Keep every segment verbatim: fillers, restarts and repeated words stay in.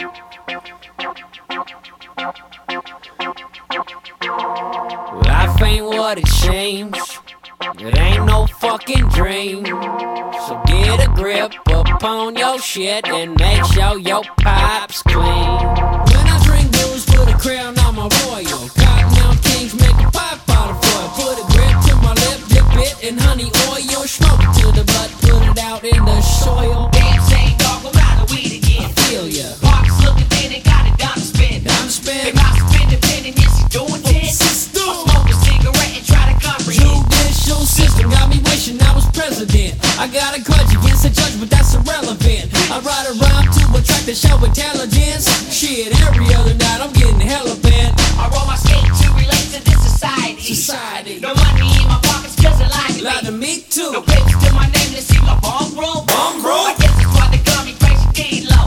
Life ain't what it seems, it ain't no fucking dream. So get a grip upon your shit and make sure your pipe's clean. When I drink booze, put a crown on my royal. Cottonmouth Kings make a pipe out of foil. Put a grip to my lip, dip it in honey oil. Smoke it to the butt, put it out in the soil. Damn shame, dog, I'm out of weed again. I feel ya. Pockets looking thin and got a dime to spend. Dime to spend. They mouth spin depending, yes, you doing ten. I smoke a cigarette and try to comprehend. Judicial system got me wishing I was president. I got a grudge against the judge, but that's irrelevant. I write a rhyme to attract and show intelligence. Shit, every other night I'm getting hella bent. I roll my skate to relate to this society. Society. No money in my pockets cause it lied to Lie to me. me too. No papers to my name to see my bong roll. Bong roll? I guess that's why they call me Crazy D-Lo.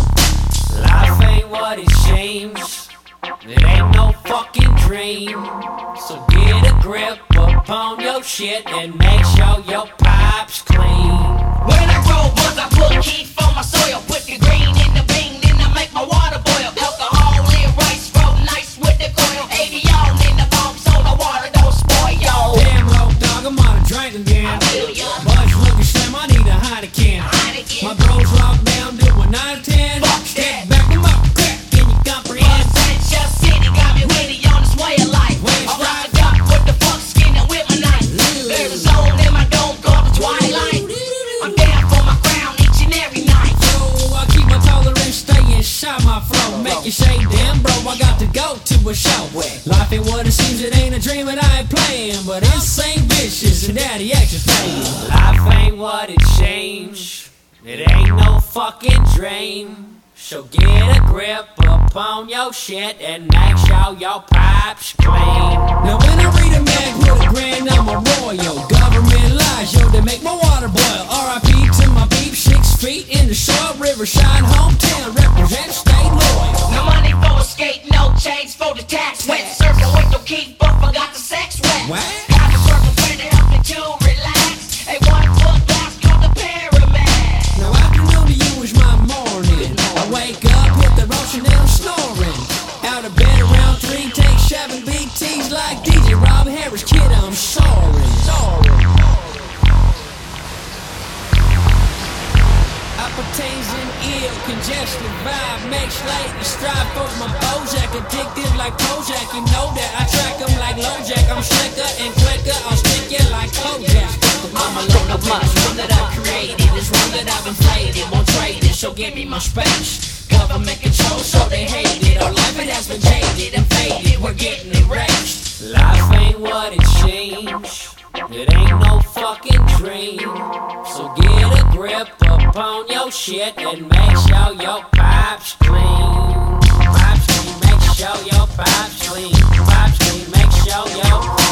Life ain't what it seems, it ain't no fucking dream. So get a grip upon your shit and make sure your pipe's clean. When I roll ones, I put heat on my soil. Put the green in the bean, then I make my water boil. Alcohol in rice, roll nice with the coil. eighty on in the bomb, so the water don't spoil, yo. Damn low dog, I'm on a drink again. feel ya. Budge looking slim, I need a Heineken. Heineken. My bros locked down, doing nine to ten. Fuck Step that. back them up, crack, can you comprehend? Sunshine City got me witty on this way of life. Way of I rock it up with the funk skin and with my knife. There's a zone in my dome called the twilight. I'm down for my crown each and every night. So I keep my tolerance, stay inside my flow. Make you say, damn bro, I got to go to a show. Life ain't what it seems, it ain't a dream and I ain't playing. But it's ain't vicious and daddy action's paying. Life ain't what it seems, it ain't no fucking dream. So get a grip upon your shit and make sure your pipe's clean. Now when I read a mag, put a grand on my royal. Government lies, yo, they make my water boil. R I P to my peep, six feet in the soil. Riverside, hometown, represent, stay loyal. No money for a skate, no change for the tax. Wet surfing with no keep, but forgot the sex wet. What? Got a circle friend to help me to relax. A one foot glass called the pyramid. Now afternoon to you is my morning. I wake up, hit the ocean and I'm snoring. Out of bed around three, take seven B Ts like D J Rob Harris. Kid, I'm sorry. Sorry. Appetizing, ill, congested vibe makes ladies strive for my Bojack. Addicted like Prozac, you know that I track them like LoJack. I'm slicker and quicker, I'll stick you like Kojak. I'm alone of much, one that I've created is one that I've inflated, won't trade it, so give me my space. Government control, so they hate it. Our life it has been jaded and faded, we're getting erased. Life ain't what it seems, it ain't no fucking dream. So get a grip upon your shit and make sure your pipe's clean. Pipe's clean, make sure your pipe's clean. Pipe's clean, make sure your